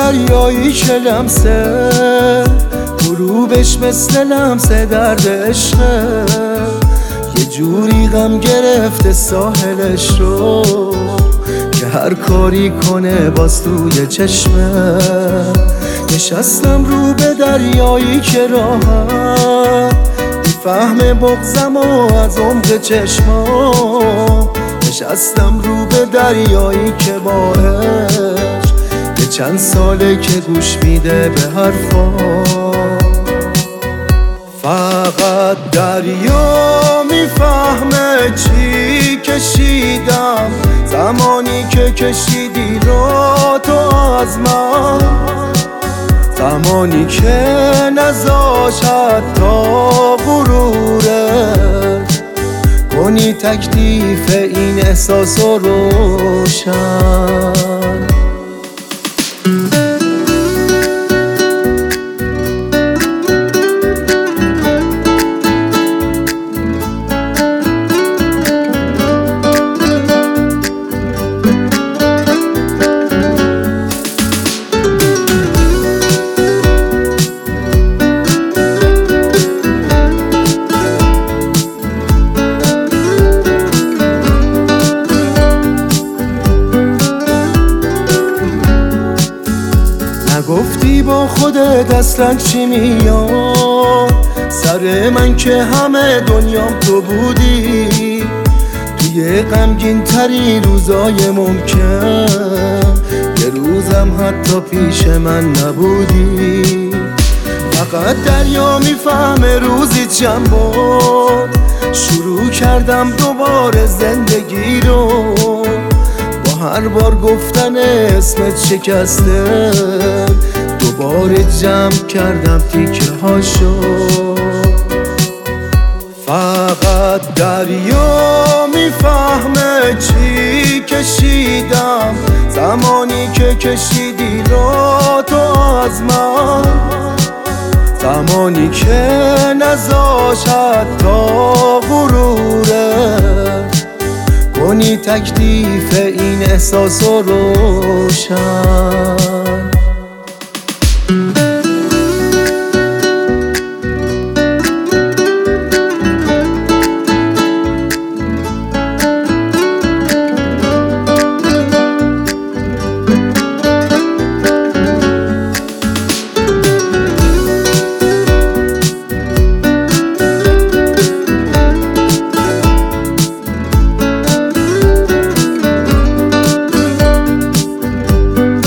دریایی که لمسه غروبش مثل لمسه درد عشقه، یه جوری غم گرفته ساحلش رو که هر کاری کنه باز توی چشمه. نشستم رو به دریایی که راحت میفهمه بغضم و از عمق چشمام. نشستم رو به دریایی که با عشق یه چند ساله که گوش میده به حرفام. فقط دریا میفهمه چی کشیدم، زمانی که کشیدی رو تو از من، زمانی که نذاش حتی غرورت کنی تکلیف این احساس رو روشن. نگفتی با خودت اصلا چی میاد سر من که همه دنیام تو بودی. توی غمگین تری روزای ممکن یه روزم حتی پیش من نبودی. فقط دریا میفهمه روزی چند بار شروع کردم دوباره زندگی رو، هر بار گفتن اسمت شکسته دوباره جمع کردم تیکه هاشو. فقط دریا میفهمه چی کشیدم، زمانی که کشیدی رو تو از من، زمانی که نذاش حتی غرورت کنی تکلیف این احساس رو روشن.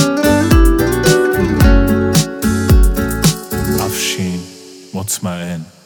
مطمئن